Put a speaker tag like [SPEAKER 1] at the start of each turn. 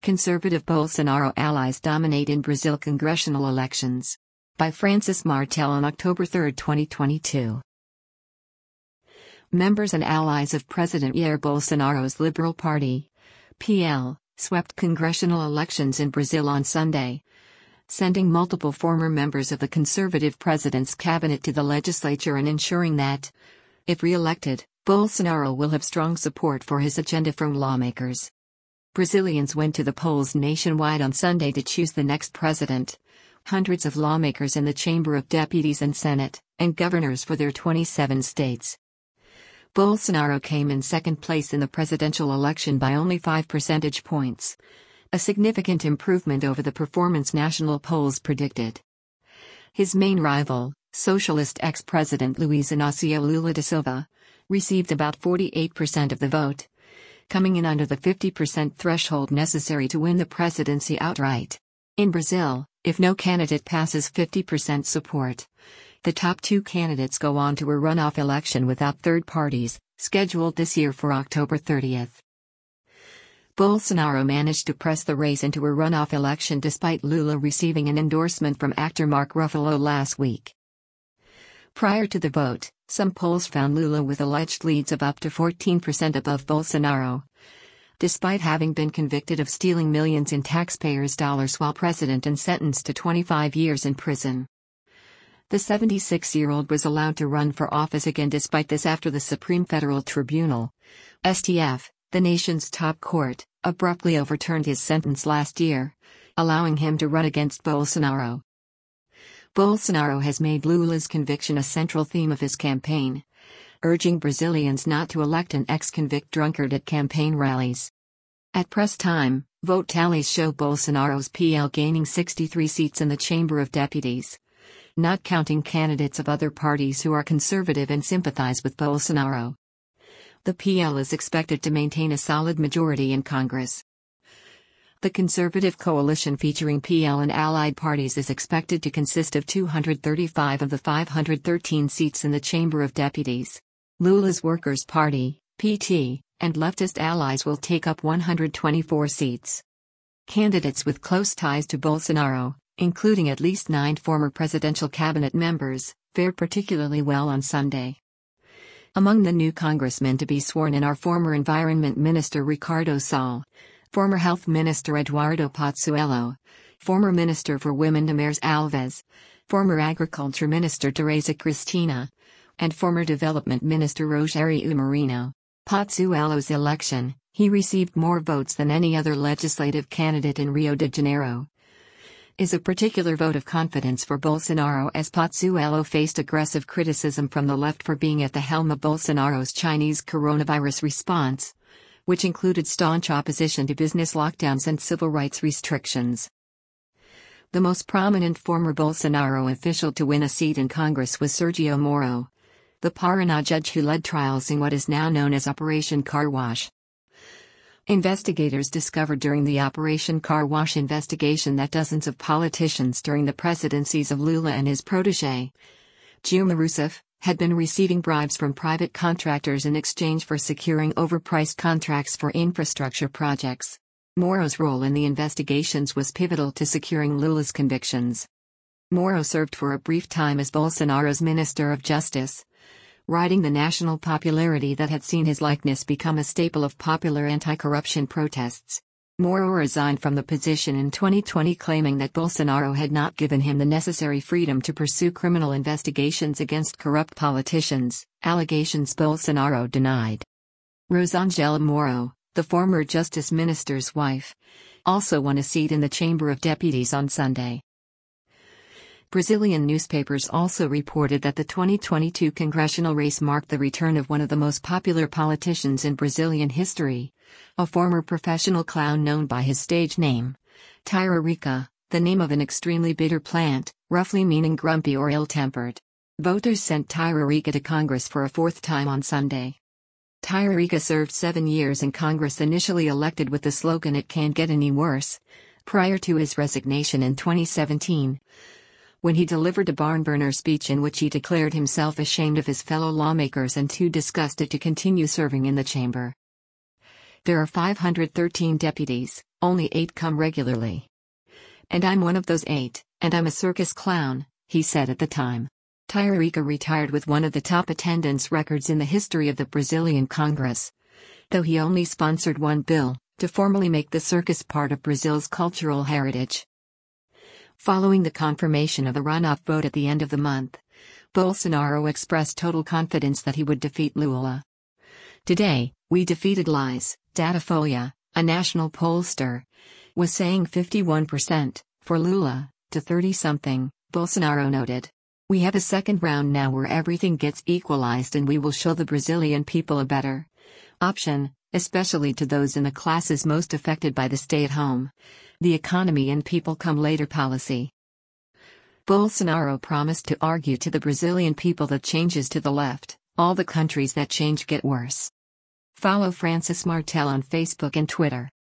[SPEAKER 1] Conservative Bolsonaro allies dominate in Brazil congressional elections. By Francis Martel on October 3, 2022. Members and allies of President Jair Bolsonaro's Liberal Party, PL, swept congressional elections in Brazil on Sunday, sending multiple former members of the conservative president's cabinet to the legislature and ensuring that, if re-elected, Bolsonaro will have strong support for his agenda from lawmakers. Brazilians went to the polls nationwide on Sunday to choose the next president. Hundreds of lawmakers in the Chamber of Deputies and Senate, and governors for their 27 states. Bolsonaro came in second place in the presidential election by only 5 percentage points, a significant improvement over the performance national polls predicted. His main rival, socialist ex-president Luiz Inácio Lula da Silva, received about 48% of the vote, coming in under the 50% threshold necessary to win the presidency outright. In Brazil, if no candidate passes 50% support, the top two candidates go on to a runoff election without third parties, scheduled this year for October 30. Bolsonaro managed to press the race into a runoff election despite Lula receiving an endorsement from actor Mark Ruffalo last week. Prior to the vote, some polls found Lula with alleged leads of up to 14% above Bolsonaro, despite having been convicted of stealing millions in taxpayers' dollars while president and sentenced to 25 years in prison. The 76-year-old was allowed to run for office again despite this after the Supreme Federal Tribunal, STF, the nation's top court, abruptly overturned his sentence last year, allowing him to run against Bolsonaro. Bolsonaro has made Lula's conviction a central theme of his campaign, urging Brazilians not to elect an ex-convict drunkard at campaign rallies. At press time, vote tallies show Bolsonaro's PL gaining 63 seats in the Chamber of Deputies, not counting candidates of other parties who are conservative and sympathize with Bolsonaro. The PL is expected to maintain a solid majority in Congress. The conservative coalition featuring PL and allied parties is expected to consist of 235 of the 513 seats in the Chamber of Deputies. Lula's Workers' Party, PT, and leftist allies will take up 124 seats. Candidates with close ties to Bolsonaro, including at least 9 former presidential cabinet members, fared particularly well on Sunday. Among the new congressmen to be sworn in are former Environment Minister Ricardo Salles, former Health Minister Eduardo Pazuello, former Minister for Women Damares Alves, former Agriculture Minister Teresa Cristina, and former Development Minister Rogério Marinho. Pazuello's election, he received more votes than any other legislative candidate in Rio de Janeiro, is a particular vote of confidence for Bolsonaro as Pazuello faced aggressive criticism from the left for being at the helm of Bolsonaro's Chinese coronavirus response, which included staunch opposition to business lockdowns and civil rights restrictions. The most prominent former Bolsonaro official to win a seat in Congress was Sergio Moro, the Paraná judge who led trials in what is now known as Operation Car Wash. Investigators discovered during the Operation Car Wash investigation that dozens of politicians during the presidencies of Lula and his protégé, Dilma Rousseff, had been receiving bribes from private contractors in exchange for securing overpriced contracts for infrastructure projects. Moro's role in the investigations was pivotal to securing Lula's convictions. Moro served for a brief time as Bolsonaro's Minister of Justice, riding the national popularity that had seen his likeness become a staple of popular anti-corruption protests. Moro resigned from the position in 2020 claiming that Bolsonaro had not given him the necessary freedom to pursue criminal investigations against corrupt politicians, allegations Bolsonaro denied. Rosângela Moro, the former Justice Minister's wife, also won a seat in the Chamber of Deputies on Sunday. Brazilian newspapers also reported that the 2022 congressional race marked the return of one of the most popular politicians in Brazilian history, a former professional clown known by his stage name, Tiririca, the name of an extremely bitter plant, roughly meaning grumpy or ill-tempered. Voters sent Tiririca to Congress for a fourth time on Sunday. Tiririca served 7 years in Congress, initially elected with the slogan "It can't get any worse," prior to his resignation in 2017. When he delivered a barn-burner speech in which he declared himself ashamed of his fellow lawmakers and too disgusted to continue serving in the chamber. There are 513 deputies, only 8 come regularly. And I'm one of those 8, and I'm a circus clown, he said at the time. Tiririca retired with one of the top attendance records in the history of the Brazilian Congress. Though he only sponsored one bill, to formally make the circus part of Brazil's cultural heritage. Following the confirmation of the runoff vote at the end of the month, Bolsonaro expressed total confidence that he would defeat Lula. Today, we defeated lies, Datafolha, a national pollster, was saying 51% for Lula to 30-something, Bolsonaro noted. We have a second round now where everything gets equalized and we will show the Brazilian people a better option, especially to those in the classes most affected by the stay-at-home, the economy and people come later policy. Bolsonaro promised to argue to the Brazilian people that changes to the left, all the countries that change get worse. Follow Francis Martel on Facebook and Twitter.